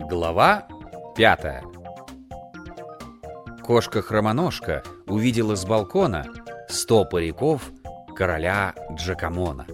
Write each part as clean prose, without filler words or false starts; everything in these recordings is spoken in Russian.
Глава 5. Кошка-хромоножка увидела с балкона 100 париков короля Джакамона.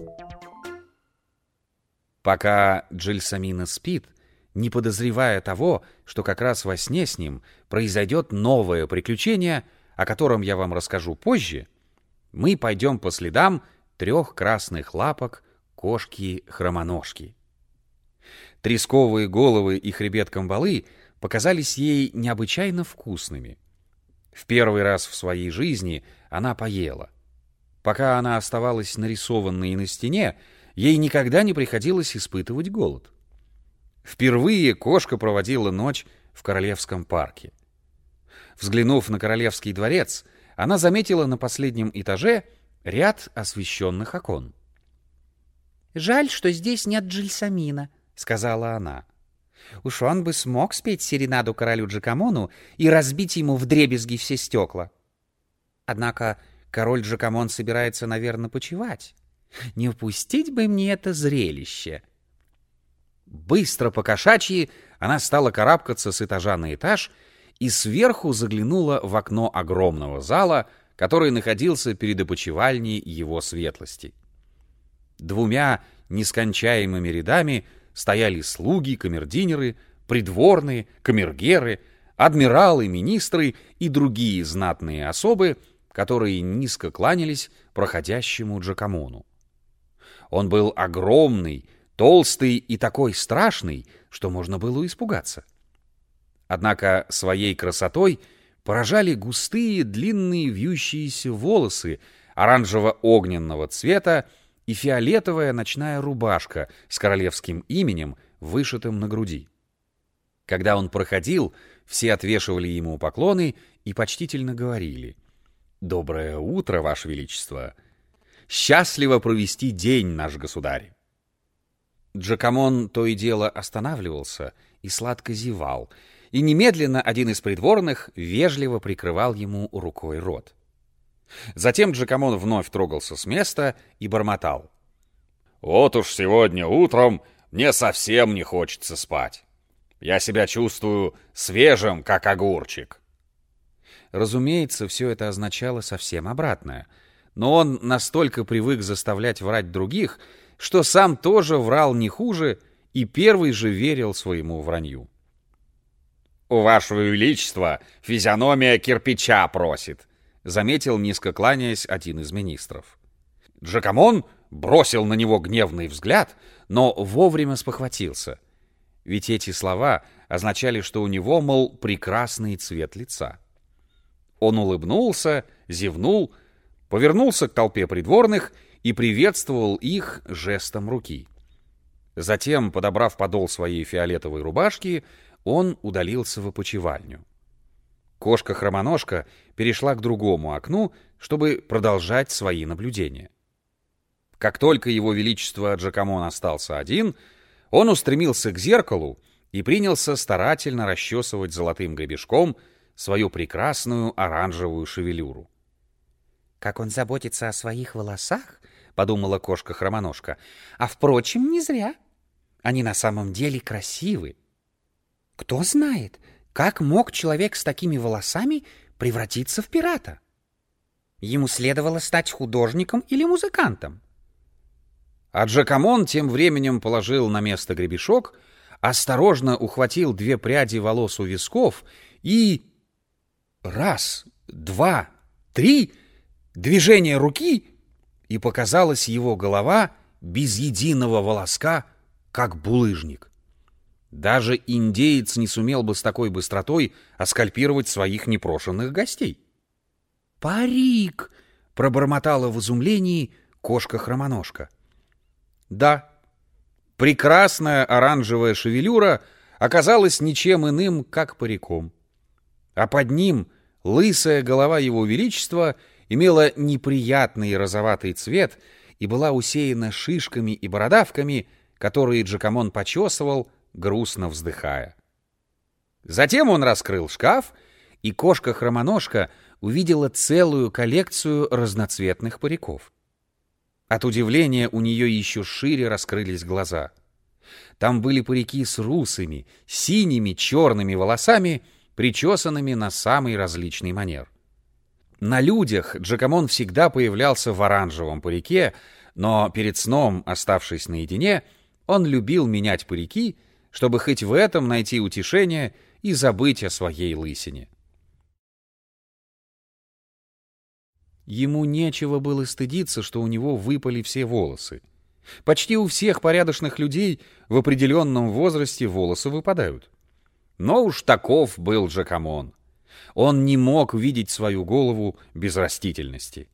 Пока Джельсомино спит, не подозревая того, что как раз во сне с ним произойдет новое приключение, о котором я вам расскажу позже, мы пойдем по следам 3 красных лапок кошки-хромоножки. Тресковые головы и хребет камбалы показались ей необычайно вкусными. В первый раз в своей жизни она поела. Пока она оставалась нарисованной на стене, ей никогда не приходилось испытывать голод. Впервые кошка проводила ночь в Королевском парке. Взглянув на Королевский дворец, она заметила на последнем этаже ряд освещенных окон. «Жаль, что здесь нет Джельсомино», — сказала она. «Уж он бы смог спеть серенаду королю Джакамону и разбить ему вдребезги все стекла. Однако король Джакамон собирается, наверное, почивать. Не упустить бы мне это зрелище». Быстро по-кошачьи она стала карабкаться с этажа на этаж и сверху заглянула в окно огромного зала, который находился перед опочивальней его светлости. 2 нескончаемыми рядами стояли слуги, камердинеры, придворные, камергеры, адмиралы, министры и другие знатные особы, которые низко кланялись проходящему Джакамону. Он был огромный, толстый и такой страшный, что можно было испугаться. Однако своей красотой поражали густые, длинные вьющиеся волосы оранжево-огненного цвета и фиолетовая ночная рубашка с королевским именем, вышитым на груди. Когда он проходил, все отвешивали ему поклоны и почтительно говорили: «Доброе утро, Ваше Величество! Счастливо провести день, наш государь!» Джакамон то и дело останавливался и сладко зевал, и немедленно один из придворных вежливо прикрывал ему рукой рот. Затем Джакамон вновь трогался с места и бормотал: «Вот уж сегодня утром мне совсем не хочется спать. Я себя чувствую свежим, как огурчик». Разумеется, все это означало совсем обратное, но он настолько привык заставлять врать других, что сам тоже врал не хуже и первый же верил своему вранью. «У Вашего Величества физиономия кирпича просит», — заметил, низко кланяясь, один из министров. Джакамон бросил на него гневный взгляд, но вовремя спохватился. Ведь эти слова означали, что у него, мол, прекрасный цвет лица. Он улыбнулся, зевнул, повернулся к толпе придворных и приветствовал их жестом руки. Затем, подобрав подол своей фиолетовой рубашки, он удалился в опочивальню. Кошка-хромоножка перешла к другому окну, чтобы продолжать свои наблюдения. Как только его величество Джакамон остался один, он устремился к зеркалу и принялся старательно расчесывать золотым гребешком свою прекрасную оранжевую шевелюру. «Как он заботится о своих волосах», — подумала кошка-хромоножка, — «а, впрочем, не зря. Они на самом деле красивы. Кто знает, как мог человек с такими волосами превратиться в пирата? Ему следовало стать художником или музыкантом». А Джакамон тем временем положил на место гребешок, осторожно ухватил 2 пряди волос у висков и... 1, 2, 3... движение руки, и показалась его голова без единого волоска, как булыжник. Даже индеец не сумел бы с такой быстротой оскальпировать своих непрошенных гостей. «Парик!» — пробормотала в изумлении кошка-хромоножка. Да, прекрасная оранжевая шевелюра оказалась ничем иным, как париком. А под ним лысая голова его величества имела неприятный розоватый цвет и была усеяна шишками и бородавками, которые Джакамон почесывал, грустно вздыхая. Затем он раскрыл шкаф, и кошка-хромоножка увидела целую коллекцию разноцветных париков. От удивления у нее еще шире раскрылись глаза. Там были парики с русыми, синими, черными волосами, причесанными на самый различный манер. На людях Джакомон всегда появлялся в оранжевом парике, но перед сном, оставшись наедине, он любил менять парики, чтобы хоть в этом найти утешение и забыть о своей лысине. Ему нечего было стыдиться, что у него выпали все волосы. Почти у всех порядочных людей в определенном возрасте волосы выпадают. Но уж таков был Джакомон. Он не мог видеть свою голову без растительности.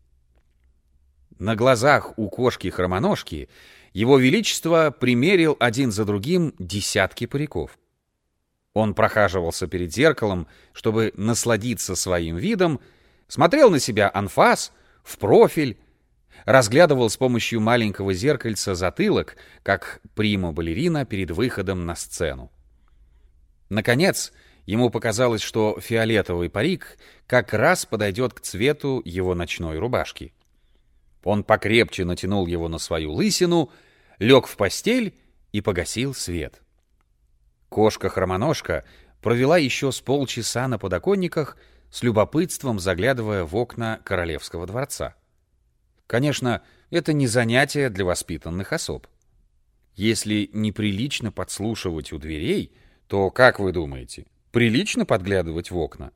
На глазах у кошки-хромоножки его величество примерил один за другим десятки париков. Он прохаживался перед зеркалом, чтобы насладиться своим видом, смотрел на себя анфас, в профиль, разглядывал с помощью маленького зеркальца затылок, как прима-балерина перед выходом на сцену. Наконец, ему показалось, что фиолетовый парик как раз подойдет к цвету его ночной рубашки. Он покрепче натянул его на свою лысину, лег в постель и погасил свет. Кошка-хромоножка провела еще с полчаса на подоконниках, с любопытством заглядывая в окна королевского дворца. Конечно, это не занятие для воспитанных особ. Если неприлично подслушивать у дверей, то, как вы думаете, прилично подглядывать в окна?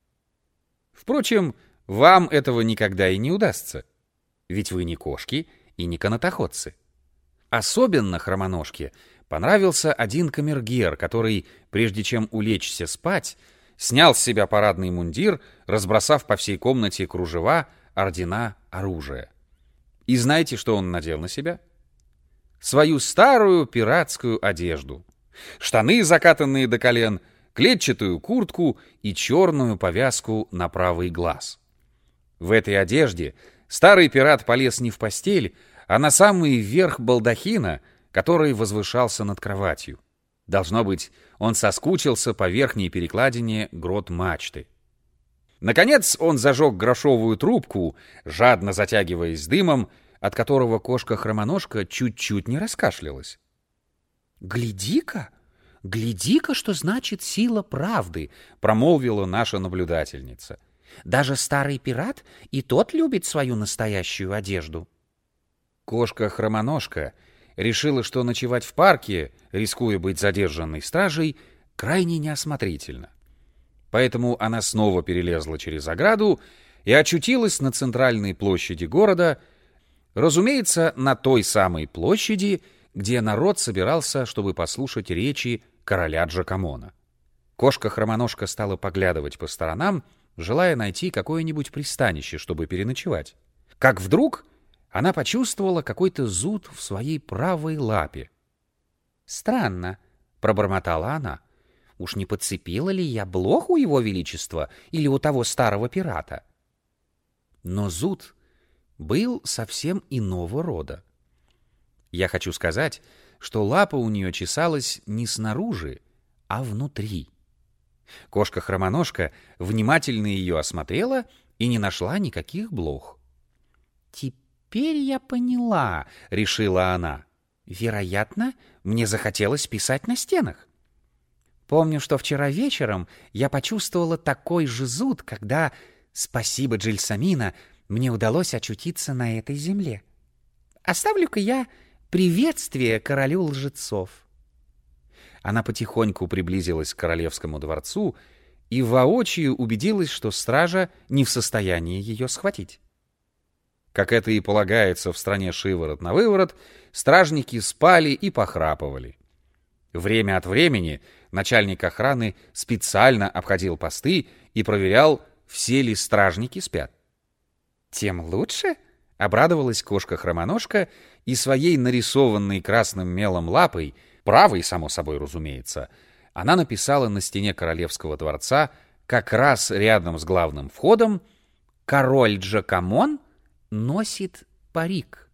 Впрочем, вам этого никогда и не удастся, ведь вы не кошки и не канатоходцы. Особенно хромоножке понравился один камергер, который, прежде чем улечься спать, снял с себя парадный мундир, разбросав по всей комнате кружева, ордена, оружие. И знаете, что он надел на себя? Свою старую пиратскую одежду. Штаны, закатанные до колен, клетчатую куртку и черную повязку на правый глаз. В этой одежде старый пират полез не в постель, а на самый верх балдахина, который возвышался над кроватью. Должно быть, он соскучился по верхней перекладине грот-мачты. Наконец он зажег грошовую трубку, жадно затягиваясь дымом, от которого кошка-хромоножка чуть-чуть не раскашлялась. «Гляди-ка, гляди-ка, что значит сила правды», — промолвила наша наблюдательница. «Даже старый пират и тот любит свою настоящую одежду». Кошка-хромоножка решила, что ночевать в парке, рискуя быть задержанной стражей, крайне неосмотрительно. Поэтому она снова перелезла через ограду и очутилась на центральной площади города, разумеется, на той самой площади, где народ собирался, чтобы послушать речи короля Джакомона. Кошка-хромоножка стала поглядывать по сторонам, желая найти какое-нибудь пристанище, чтобы переночевать. Как вдруг она почувствовала какой-то зуд в своей правой лапе. «Странно», — пробормотала она. «Уж не подцепила ли я блох у его величества или у того старого пирата?» Но зуд был совсем иного рода. Я хочу сказать, что лапа у нее чесалась не снаружи, а внутри. Кошка-хромоножка внимательно ее осмотрела и не нашла никаких блох. «Теперь я поняла», — решила она. «Вероятно, мне захотелось писать на стенах. Помню, что вчера вечером я почувствовала такой же зуд, когда, спасибо Джельсамина, мне удалось очутиться на этой земле. Оставлю-ка я приветствие королю лжецов». Она потихоньку приблизилась к королевскому дворцу и воочию убедилась, что стража не в состоянии ее схватить. Как это и полагается в стране шиворот на выворот, стражники спали и похрапывали. Время от времени начальник охраны специально обходил посты и проверял, все ли стражники спят. «Тем лучше», — обрадовалась кошка-хромоножка и своей нарисованной красным мелом лапой, правой, само собой разумеется, она написала на стене королевского дворца, как раз рядом с главным входом: «Король Джакомон носит парик».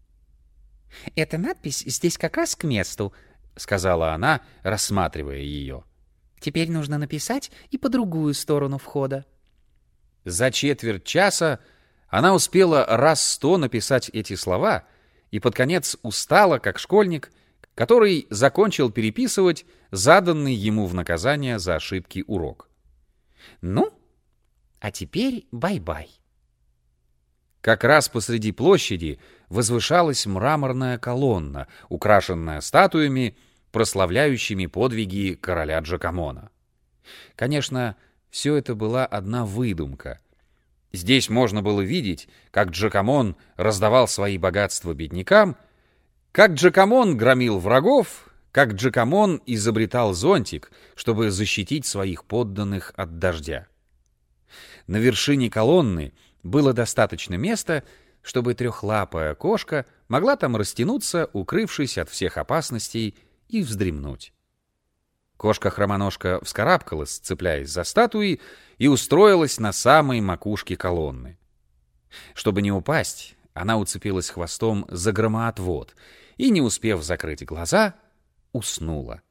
«Эта надпись здесь как раз к месту», — сказала она, рассматривая ее. «Теперь нужно написать и по другую сторону входа». За четверть часа она успела раз 100 написать эти слова и под конец устала, как школьник, который закончил переписывать заданный ему в наказание за ошибки урок. «Ну, а теперь бай-бай». Как раз посреди площади возвышалась мраморная колонна, украшенная статуями, прославляющими подвиги короля Джакомона. Конечно, все это была одна выдумка. Здесь можно было видеть, как Джакомон раздавал свои богатства беднякам, как Джакомон громил врагов, как Джакомон изобретал зонтик, чтобы защитить своих подданных от дождя. На вершине колонны было достаточно места, чтобы трехлапая кошка могла там растянуться, укрывшись от всех опасностей, и вздремнуть. Кошка-хромоножка вскарабкалась, цепляясь за статуи, и устроилась на самой макушке колонны. Чтобы не упасть, она уцепилась хвостом за громоотвод и, не успев закрыть глаза, уснула.